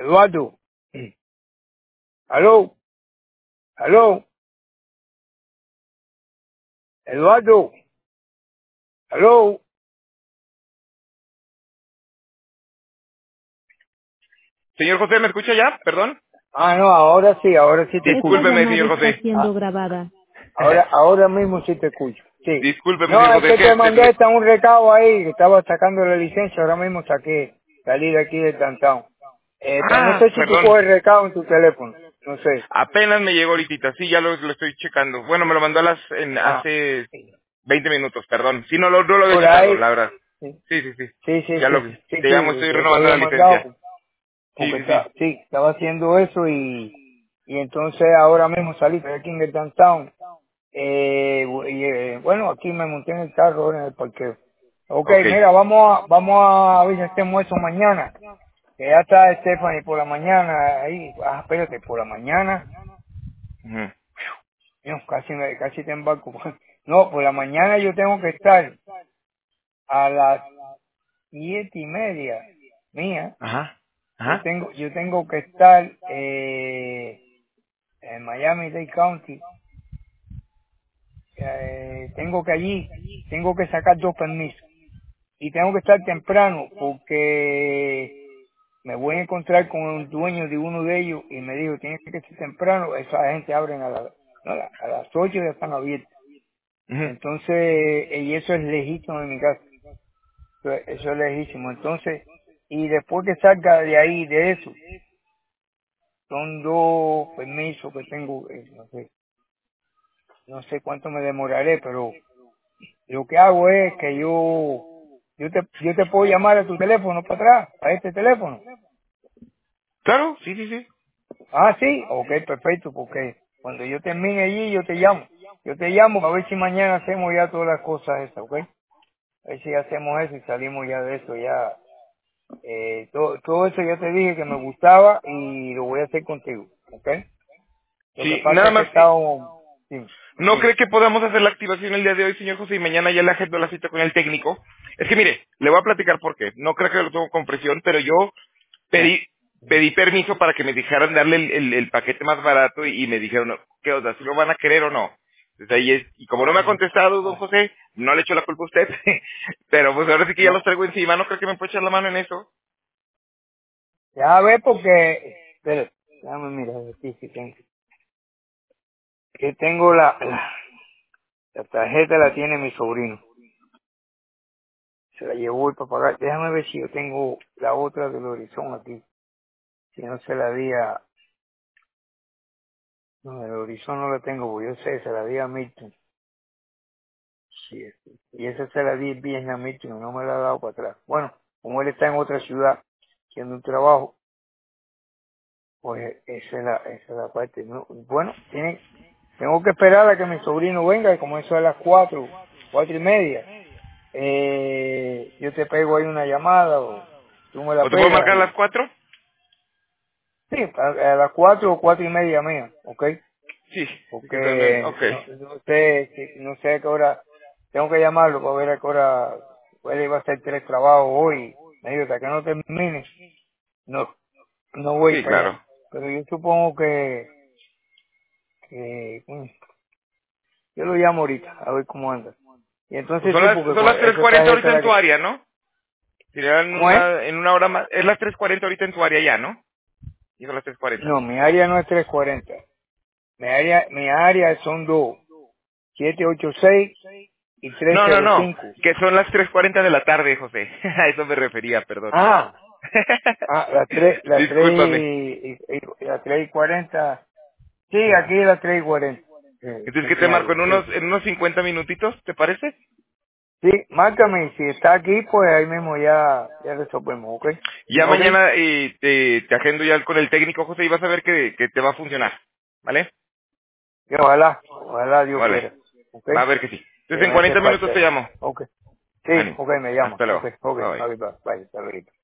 Eduardo. Aló, aló, Eduardo, aló. Señor José, ¿me escucha ya? Perdón. Ah, no, ahora sí te escucho. Discúlpeme, señor Está José. siendo grabada. Ahora mismo sí te escucho. Sí. Discúlpeme, No, señor es José. que te mandé hasta un recado ahí, que estaba sacando la licencia, ahora mismo salí de aquí de downtown. Pero no sé si tú Perdón. coges el recado en tu teléfono, no sé. Apenas me llegó ahorita. Sí, ya lo estoy checando. Bueno, me lo mandó Ah, hace 20 minutos, perdón. Sí, no lo había por checado, ahí. la verdad. Sí, Sí, sí, sí. sí, sí, Ya sí, lo vi. sí, sí, Te llamo, sí, estoy yo te renovando había la mandado. licencia. Sí, Porque sí, sí. estaba haciendo eso y entonces ahora mismo salí de aquí en el downtown. Bueno, aquí me monté en el carro ahora en el parqueo. Ok, Ok. mira, vamos a ver si hacemos eso mañana. Que ya está Stephanie por la mañana ahí. Ah, espérate, por la mañana. Ujú. No, casi te embarco. No, por la mañana yo tengo que estar a las 7:30 mía. Ajá. Ajá. Yo tengo que estar en Miami-Dade County. Tengo que sacar 2 permisos y tengo que estar temprano porque me voy a encontrar con un dueño de uno de ellos y me dijo, tienes que estar temprano, esa gente abren no, a las 8 ya están abiertos. Ujú. Entonces, y eso es legítimo en mi caso, eso es legítimo. Entonces, y después que salga de ahí, de eso, son 2 permisos que tengo, no sé cuánto me demoraré, pero lo que hago es que yo te puedo llamar a tu teléfono para atrás, a este teléfono. Claro, sí, sí, sí. Ah, sí, ok, perfecto, porque cuando yo termine allí yo te llamo. Yo te llamo a ver si mañana hacemos ya todas las cosas esas, ok. A ver si hacemos eso y salimos ya de eso, ya. Todo eso ya te dije que me gustaba y lo voy a hacer contigo, ok. Lo que Sí, pasa nada es que he más. estado, sí, ¿No sí. cree que podamos hacer la activación el día de hoy, señor José, y mañana ya le agendo la cita con el técnico? Es que mire, le voy a platicar por qué. No creo que lo tomo con presión, pero yo No. pedí permiso para que me dejaran darle el paquete más barato y me dijeron, no, ¿qué onda? ¿Si lo van a querer o no? Entonces ahí es, y como no me ha contestado, don José, no le echo la culpa a usted, pero pues ahora sí que ya los No. traigo encima, ¿no creo que me puede echar la mano en eso? Ya ver porque, espérate, déjame mirar aquí si tengo. Que tengo la tarjeta la tiene mi sobrino. Se la llevó hoy para pagar. Déjame ver si yo tengo la otra del Horizon aquí. Si no se la di a... No, el Horizon no la tengo, porque yo sé, se la di a Milton. Sí, y esa se la di bien a Milton, no me la ha dado para atrás. Bueno, como él está en otra ciudad haciendo un trabajo, pues esa es la parte. No, bueno, tengo que esperar a que mi sobrino venga, y como eso a las 4:30. Yo te pego ahí una llamada o tú me la ¿O te puedo pegas marcar a las y 4? sí, a las 4 o 4:30 mía, ¿ok? Sí, sí que también, Porque ok. no sé a qué hora tengo que llamarlo para ver a qué hora él iba a hacer 3 trabajos hoy. Me dijo, hasta que no termine, no voy Sí, para allá. claro. Pero yo supongo que yo lo llamo ahorita a ver cómo anda. Y Pues entonces son sí, las, porque son las tres esa cuarenta tarjeta ahorita es en la tu que... área, ¿no? Sería ¿Cómo es? en una hora más. Es las 3:40 ahorita en tu área ya, ¿no? Dijo las 3:40. No, mi área no es 340. Mi área son 786 y No, no, no. 305. Que son las 3:40 de la tarde, José. A eso me refería, perdón. Ah, las 3 Discúlpame. las 3:40. Sí, aquí las 3:40. Entonces, ¿qué En mi te marco? área, sí. En unos 50 minutitos, ¿te parece? Sí, márcame, si está aquí, pues ahí mismo ya resolvemos, ¿ok? Ya ¿Ok? mañana te agendo ya con el técnico, José, y vas a ver que te va a funcionar. ¿Vale? Y ojalá Dios Vale. quiera, ¿ok? Va a ver que sí. Que Entonces, en me hace 40 minutos falta te eso, llamo. ¿ok? Sí, Ánimo. ok, me llama, Hasta ok, luego. Bye bye. bye, hasta luego.